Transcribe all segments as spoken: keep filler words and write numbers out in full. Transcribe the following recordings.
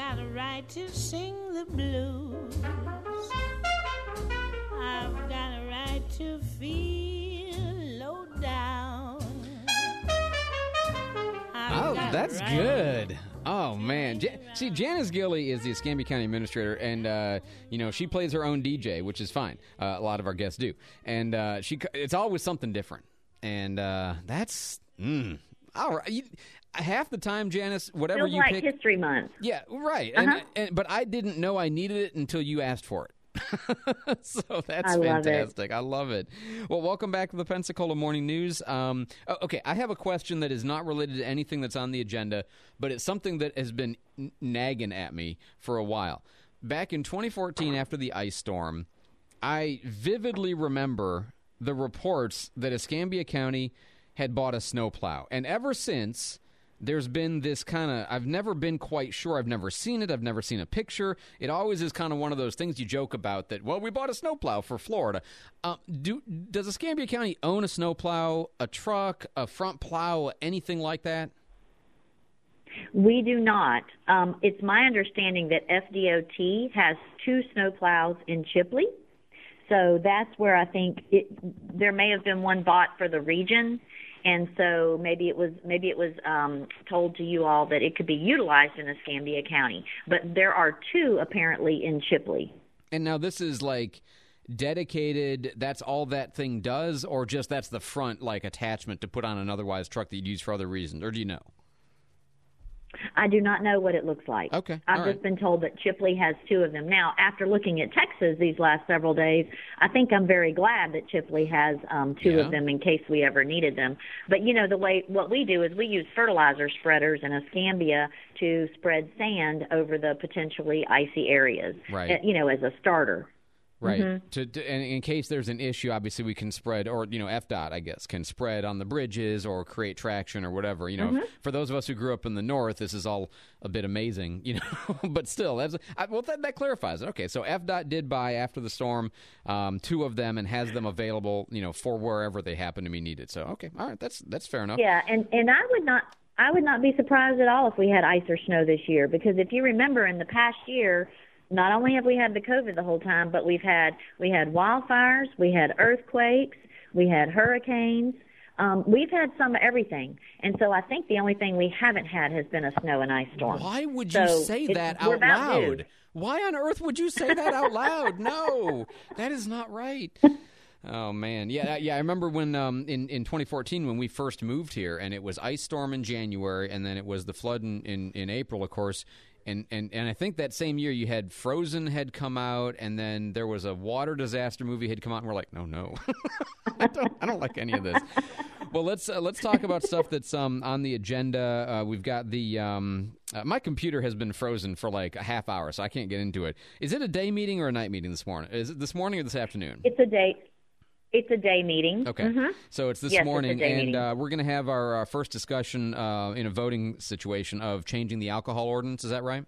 got a right to sing the blues. I've got a right to feel low down. I've Oh, got a that's right good. Oh, man. Ja- See, Janice Gilley is the Escambia County Administrator, and, uh, you know, she plays her own D J, which is fine. Uh, a lot of our guests do. And uh, she, it's always something different. And uh, that's, mm, all right. You, half the time, Janice, whatever Feels you like pick. History Month. Yeah, right. Uh-huh. And, and But I didn't know I needed it until you asked for it. So that's I love fantastic. I love it. Well, welcome back to the Pensacola Morning News. Um, oh, okay, I have a question that is not related to anything that's on the agenda, but it's something that has been n- nagging at me for a while. Back in twenty fourteen, after the ice storm, I vividly remember the reports that Escambia County had bought a snowplow. And ever since, there's been this kind of, I've never been quite sure. I've never seen it. I've never seen a picture. It always is kind of one of those things you joke about that, well, we bought a snowplow for Florida. Uh, do, does Escambia County own a snowplow, a truck, a front plow, anything like that? We do not. Um, it's my understanding that F D O T has two snowplows in Chipley. So that's where I think it, there may have been one bought for the region. And so maybe it was maybe it was um, told to you all that it could be utilized in Escambia County. But there are two apparently in Chipley. And now this is like dedicated, that's all that thing does, or just that's the front like attachment to put on an otherwise truck that you'd use for other reasons, or do you know? I do not know what it looks like. Okay. I've All just right. been told that Chipley has two of them. Now, after looking at Texas these last several days, I think I'm very glad that Chipley has um, two Yeah. of them in case we ever needed them. But, you know, the way what we do is we use fertilizer spreaders in Escambia to spread sand over the potentially icy areas, Right. uh, you know, as a starter. Right. Mm-hmm. To, to, and in case there's an issue, obviously we can spread, or, you know, F D O T, I guess, can spread on the bridges or create traction or whatever. You know, Mm-hmm. for those of us who grew up in the north, this is all a bit amazing, you know, but still, that's, I, well, that, that clarifies it. Okay, so F D O T did buy, after the storm, um, two of them and has them available, you know, for wherever they happen to be needed. So, okay, all right, that's that's fair enough. Yeah, and, and I would not I would not be surprised at all if we had ice or snow this year, because if you remember in the past year, not only have we had the COVID the whole time, but we've had we had wildfires, we had earthquakes, we had hurricanes. Um, we've had some of everything. And so I think the only thing we haven't had has been a snow and ice storm. Why would you So say it's- that we're out about due. loud? Why on earth would you say that out loud? No, that is not right. Oh, man. Yeah, yeah. I remember when um, in, in twenty fourteen when we first moved here, and it was ice storm in January, and then it was the flood in, in, in April, of course. And, and and I think that same year you had Frozen had come out, and then there was a water disaster movie had come out, and we're like, no, no. I, don't, I don't like any of this. Well, let's uh, let's talk about stuff that's um, on the agenda. Uh, we've got the um, uh, my computer has been frozen for like a half hour, so I can't get into it. Is it a day meeting or a night meeting this morning? Is it this morning or this afternoon? It's a day. It's a day meeting. Okay, Mhm. so it's this Yes, it's a morning, day and meeting. uh, we're going to have our, our first discussion uh, in a voting situation of changing the alcohol ordinance. Is that right?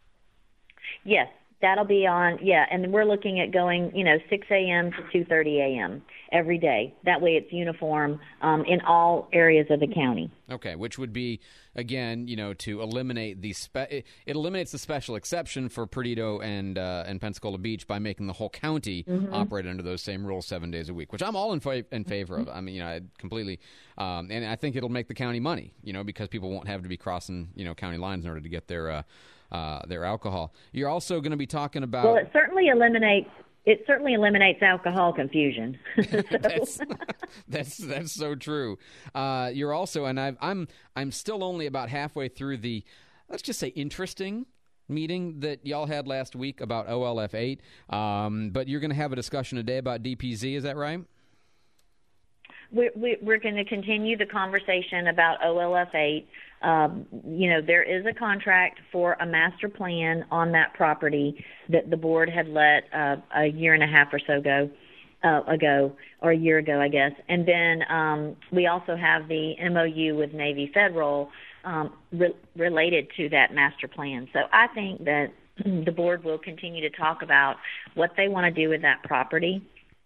Yes, that'll be on, yeah, and we're looking at going, you know, six a.m. to two thirty a.m. every day. That way it's uniform um, in all areas of the county. Okay, which would be, again, you know, to eliminate the spe- it, it eliminates the special exception for Perdido and uh, and Pensacola Beach by making the whole county Mm-hmm. operate under those same rules seven days a week, which I'm all in, fa- in favor of. I mean, you know, I completely, um, and I think it'll make the county money, you know, because people won't have to be crossing, you know, county lines in order to get their uh, uh, their alcohol. You're also going to be talking about. Well, it certainly eliminates it certainly eliminates alcohol confusion. So- that's, that's that's so true. Uh, you're also, and I've, I'm I'm still only about halfway through the, let's just say, interesting meeting that y'all had last week about O L F eight. Um, but you're going to have a discussion today about D P Z. Is that right? We're, we're going to continue the conversation about O L F eight. Um, you know, there is a contract for a master plan on that property that the board had let uh, a year and a half or so ago, uh, ago, or a year ago, I guess. And then um, we also have the M O U with Navy Federal um, re- related to that master plan. So I think that the board will continue to talk about what they want to do with that property,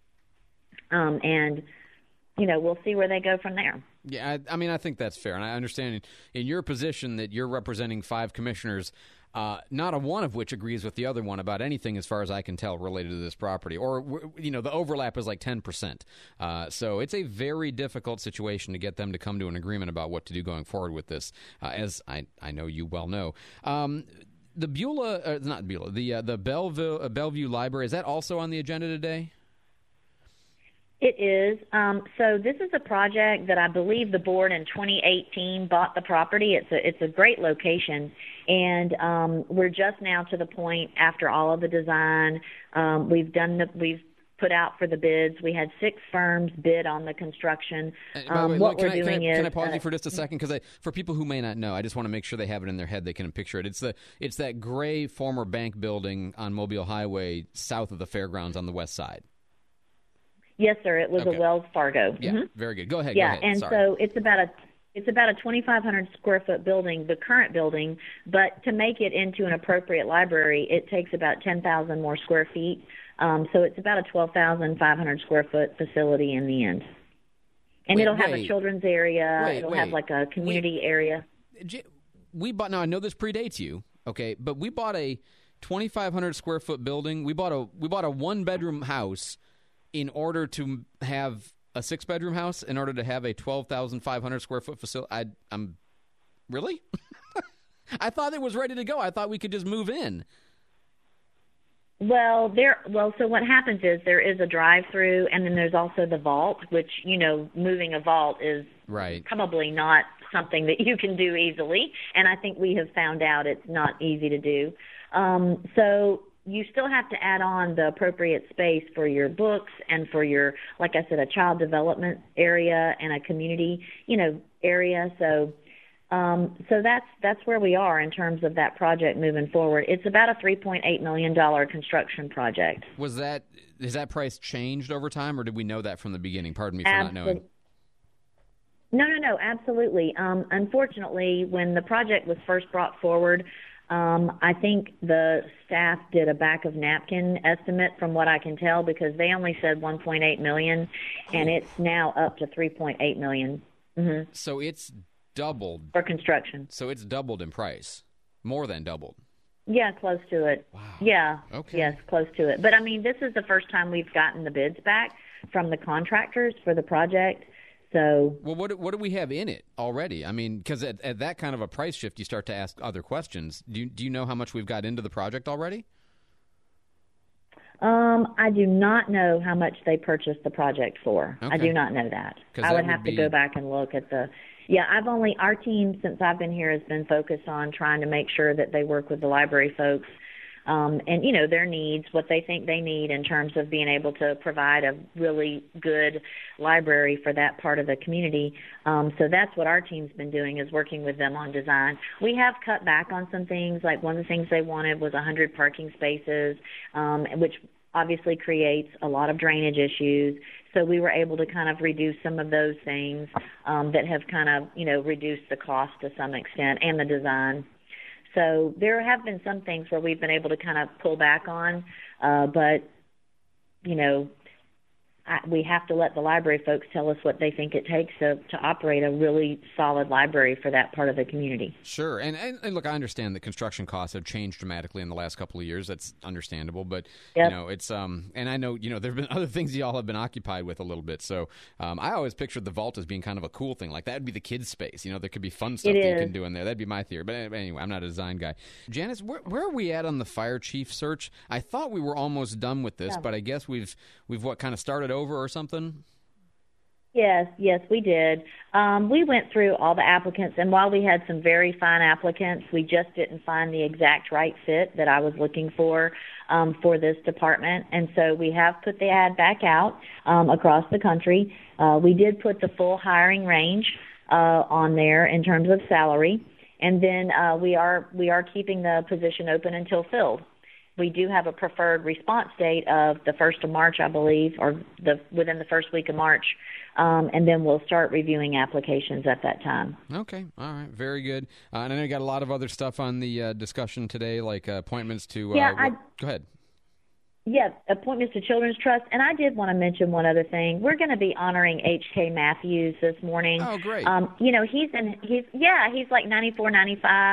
um, and you know, we'll see where they go from there. Yeah, I, I mean, I think that's fair, and I understand in, in your position that you're representing five commissioners. Uh, not a one of which agrees with the other one about anything, as far as I can tell, related to this property. Or, you know, the overlap is like ten percent. Uh, so it's a very difficult situation to get them to come to an agreement about what to do going forward with this, uh, as I, I know you well know. Um, the Beulah, uh, not Beulah, the, uh, the Bellevue, uh, Bellevue Library, is that also on the agenda today? It is. Um, so this is a project that I believe the board in twenty eighteen bought the property. It's a it's a great location, and um, we're just now to the point after all of the design. Um, we've done the we've put out for the bids. We had six firms bid on the construction. Um, wait, what can we're I, doing can I, is can I pause uh, you for just a second? Because for people who may not know, I just want to make sure they have it in their head. They can picture it. It's the it's that gray former bank building on Mobile Highway south of the fairgrounds on the west side. Yes, sir. It was Okay. a Wells Fargo. Yeah, Mhm. very good. Go ahead. Yeah, go ahead. and Sorry. so it's about a it's about a twenty-five hundred square foot building, the current building, but to make it into an appropriate library, it takes about ten thousand more square feet. Um, so it's about a twelve thousand five hundred square foot facility in the end. And Wait, it'll have wait. a children's area. Wait, it'll wait. have like a community area. J- we bought. Now I know this predates you, okay, but we bought a twenty-five hundred square foot building. We bought a we bought a one bedroom house in order to have a six bedroom house. In order to have a twelve thousand five hundred square foot facility. I, I'm really. I thought it was ready to go. I thought we could just move in. Well, there. Well, so what happens is there is a drive-through, and then there's also the vault, which you know, moving a vault is Right. probably not something that you can do easily. And I think we have found out it's not easy to do. Um, so you still have to add on the appropriate space for your books and for your, like I said, a child development area and a community, you know, area. So. Um, so that's that's where we are in terms of that project moving forward. It's about a three point eight million dollars construction project. Was that has that price changed over time, or did we know that from the beginning? Pardon me for not Absol- knowing. No, no, no, absolutely. Um, unfortunately, when the project was first brought forward, um, I think the staff did a back of napkin estimate from what I can tell, because they only said one point eight million dollars, and it's now up to three point eight million dollars mm-hmm. So it's doubled. for construction. So it's doubled in price, more than doubled. Yeah, close to it. Wow. Yeah. Okay. Yes, close to it. But I mean, this is the first time we've gotten the bids back from the contractors for the project. So, Well, what do- what do we have in it already? I mean, because at, at that kind of a price shift, you start to ask other questions. Do you, do you know how much we've got into the project already? um, I do not know how much they purchased the project for. I Okay. do not know that. 'Cause I that would would have be- to go back and look at the. Yeah, I've only our team since I've been here has been focused on trying to make sure that they work with the library folks. Um, and, you know, their needs, what they think they need in terms of being able to provide a really good library for that part of the community. Um, so that's what our team's been doing, is working with them on design. We have cut back on some things. Like one of the things they wanted was one hundred parking spaces, um, which obviously creates a lot of drainage issues. So we were able to kind of reduce some of those things um, that have kind of, you know, reduced the cost to some extent, and the design. So there have been some things where we've been able to kind of pull back on, uh, but, you know, I, we have to let the library folks tell us what they think it takes to, to operate a really solid library for that part of the community. Sure. And, and, and look, I understand that construction costs have changed dramatically in the last couple of years. That's understandable. But, Yep. you know, it's, um, and I know, you know, there have been other things y'all have been occupied with a little bit. So um, I always pictured the vault as being kind of a cool thing. Like that would be the kids' space. You know, there could be fun stuff It that you is. can do in there. That'd be my theory. But anyway, I'm not a design guy. Janice, where, where are we at on the fire chief search? I thought we were almost done with this, Yeah. but I guess we've, we've what, kind of started over or something? Yes, yes, we did. Um, we went through all the applicants, and while we had some very fine applicants, we just didn't find the exact right fit that I was looking for um, for this department. And so we have put the ad back out um, across the country. Uh, we did put the full hiring range uh, on there in terms of salary, and then uh, we are we are keeping the position open until filled. We do have a preferred response date of the first of March, I believe, or the within the first week of March, um, and then we'll start reviewing applications at that time. Okay. All right. Very good. Uh, and I know you got a lot of other stuff on the uh, discussion today, like uh, appointments to. Uh, Yeah, what- I- Go ahead. Yeah, appointments to Children's Trust. And I did want to mention one other thing. We're going to be honoring H K Matthews this morning. Oh, great. Um, you know, he's in, he's, yeah, he's like ninety-four, ninety-five.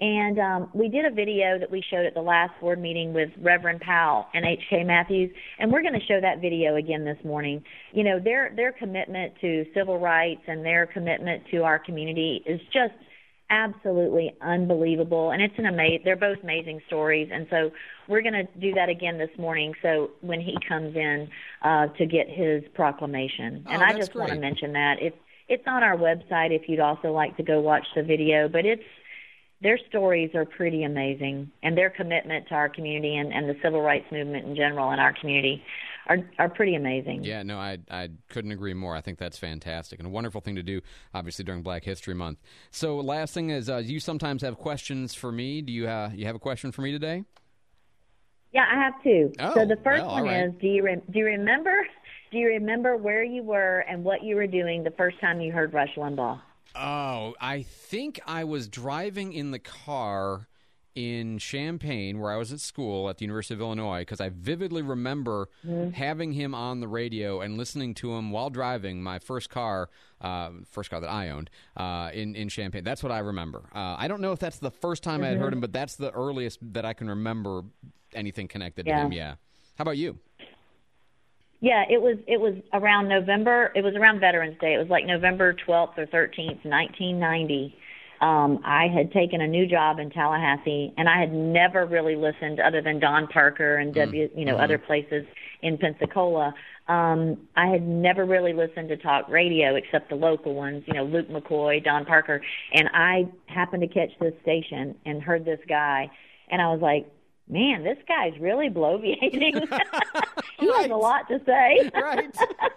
And um, we did a video that we showed at the last board meeting with Reverend Powell and H K Matthews, and we're going to show that video again this morning. You know, their their commitment to civil rights and their commitment to our community is just absolutely unbelievable, and it's an amazing. They're both amazing stories, and so we're going to do that again this morning. So when he comes in uh, to get his proclamation, oh, and I just great. want to mention that it's it's on our website if you'd also like to go watch the video, but it's. Their stories are pretty amazing, and their commitment to our community and, and the civil rights movement in general in our community are are pretty amazing. Yeah, no, I I couldn't agree more. I think that's fantastic and a wonderful thing to do, obviously, during Black History Month. So last thing is, uh, you sometimes have questions for me. Do you, uh, you have a question for me today? Yeah, I have two. Oh, so the first well, one right. is, do you, re- do you remember do you remember where you were and what you were doing the first time you heard Rush Limbaugh? Oh, I think I was driving in the car in Champaign where I was at school at the University of Illinois because I vividly remember mm-hmm. having him on the radio and listening to him while driving my first car, uh, first car that I owned uh, in, in Champaign. That's what I remember. Uh, I don't know if that's the first time mm-hmm. I had heard him, but that's the earliest that I can remember anything connected yeah. to him, yeah. How about you? Yeah, it was it was around November. It was around Veterans Day. It was like November twelfth or thirteenth, nineteen ninety. Um, I had taken a new job in Tallahassee, and I had never really listened other than Don Parker and W, you know, mm-hmm. other places in Pensacola. Um, I had never really listened to talk radio except the local ones, you know, Luke McCoy, Don Parker. And I happened to catch this station and heard this guy, and I was like, man, this guy's really bloviating. He right. has a lot to say. Right.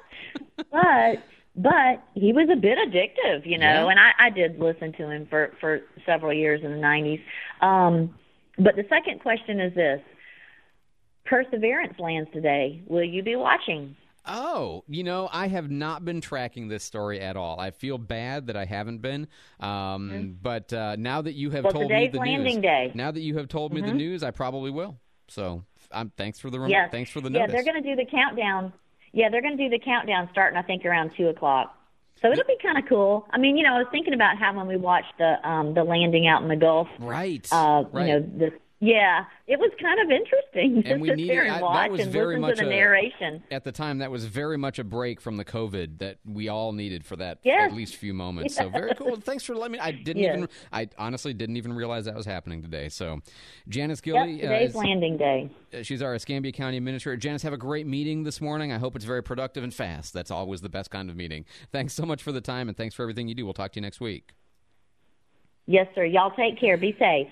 but but he was a bit addictive, you know, yeah. and I, I did listen to him for, for several years in the nineties. Um, but the second question is this. Perseverance lands today. Will you be watching? Oh, you know, I have not been tracking this story at all. I feel bad that I haven't been. Um, mm-hmm. But uh, now that you have well, told me the landing news, day. now that you have told me mm-hmm. the news, I probably will. So, um, thanks for the rem- yes. thanks for the yeah, notice. Yeah, they're going to do the countdown. Yeah, they're going to do the countdown starting, I think, around two o'clock. So it'll be kind of cool. I mean, you know, I was thinking about how when we watched the um, the landing out in the Gulf, right? Uh, right. You know, the Yeah, it was kind of interesting to and we sit needed, there and watch I, that was and very listen much to the a, narration. At the time, that was very much a break from the COVID that we all needed for that yes. at least few moments. Yes. So very cool. Thanks for letting me. I didn't yes. even. I honestly didn't even realize that was happening today. So, Janice Gilley. Yep, today's uh, is, landing day. She's our Escambia County Administrator. Janice, have a great meeting this morning. I hope it's very productive and fast. That's always the best kind of meeting. Thanks so much for the time, and thanks for everything you do. We'll talk to you next week. Yes, sir. Y'all take care. Be safe.